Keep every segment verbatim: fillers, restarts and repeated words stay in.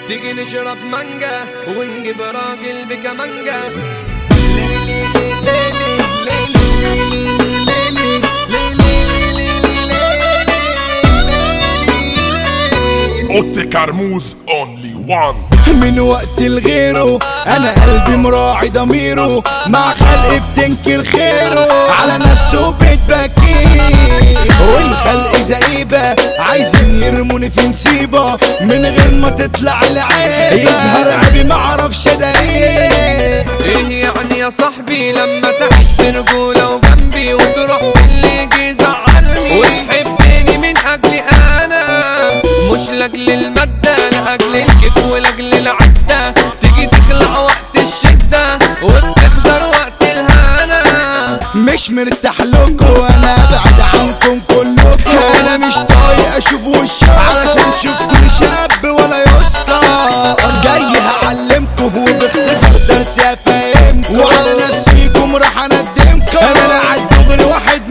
تيجي نشرب مانجا ونجيب راجل بكمانجا. اوتي كرموز اونلي وان. من وقت لغيره انا قلبي مراعي ضميره، مع خلق بتنكر خيره على نفسه بتبكيه، والخلق زئيبة عايزين يرموني في نسيبة من غير ما تطلع العيبة، يظهر عيبي معرفش اداريه. ايه يعني يا صاحبي لما تعيش برجولة وجنبي وتروح في اللي يجي يزعلني وتحبني من اجلي انا، مش لاجل المادة لاجل الكيف ولاجل العدة، تيجي تخلع وقت الشدة وتحضر وقت الهنا. مش مرتاح لكم انا ابعد عنكم كلكم، انا مش طايق اشوف وشكم علشان شفتوني شاب ولا يسطا، جاي هعلمكم وباختصار درس افهمكم، وعلى نفسيكم راح اندمكم، انا لا عد دغري واحد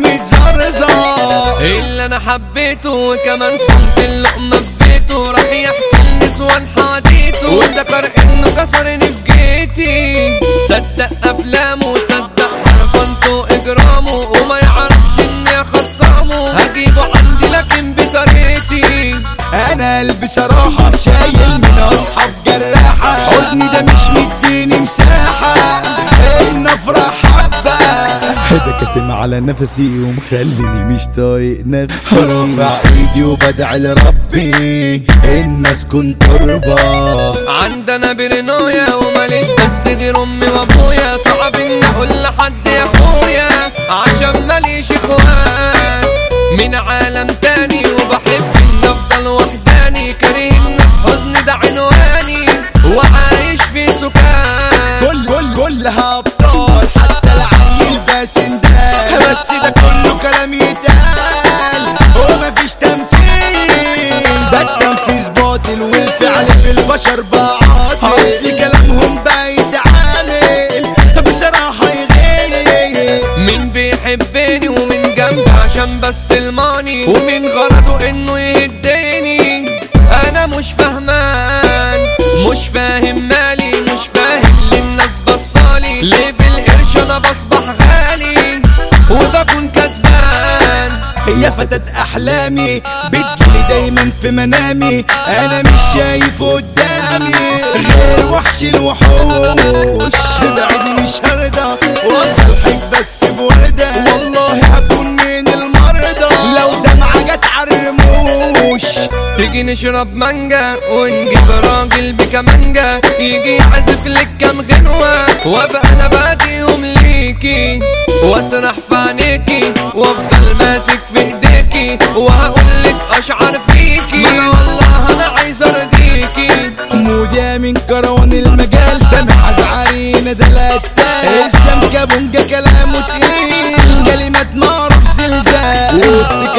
متزرزر. اللي انا حبيته وكمان صمت اللقمة في بيته، راح يحكي النسوان حديته وذكر انه كسرني في جيتي، صدق افلامه صدق حرفنته اجرامه، وما يعرفش اني اخصامه هجيبه عندي لكن بطريقتي. انا قلبي صراحة شايل من اصحاب جراحة، حضني ده مش مديني مساحة ان افرح حبة، ده كاتم على نفسي ومخليني مش طايق نفسي، رافع ايدي وبدعي لربي الناس كنت تربة. عندنا برنويا وماليش بس غير امي وابويا، صعب اني اقول لحد يا اخويا عشان ماليش اخوان، من عالم تاني وبحب اني افضل وحداني، كاره الناس حزن ده عنواني وعايش في سكان. كل كل كلها ابطال حتى العيل باسندال، بس ده كله كلام يتقال ومفيش تنفيذ، ده التنفيذ باطل والفعل في البشر باطل، اصل كلامهم بقى يتعالل بصراحة يغير. مين بيحبني ومن جنبي عشان بس الماني، ومن غرضه انه يهديني، انا مش فاهمان مش فاهم مالي، مش فاهم للناس بصالي ليه بالقرش انا بصبح غالي وبكون كسبان. يا فتاة احلامي بتجيلي دايما في منامي، انا مش شايف قدامي غير وحش الوحوش، تبعدي مش هرضى واصلحك بس بوردة، والله هكون من المرضى لو دمعة جت عالرموش. تيجي نشرب مانجا ونجيب راجل بكمانجا، يجي يعزف لك كام غنوة وابقى انا باديهم ليكي، واسرح في عينيكي وافضل ماسك في ايديكي، وهقولك اشعر فيكي ما انا والله انا عايز ارضيكي. موديا من كروان المجال سامح ازعرينا دلاتات، اسلام كابونجا كلامه تقيل كلمات معروف زلزال،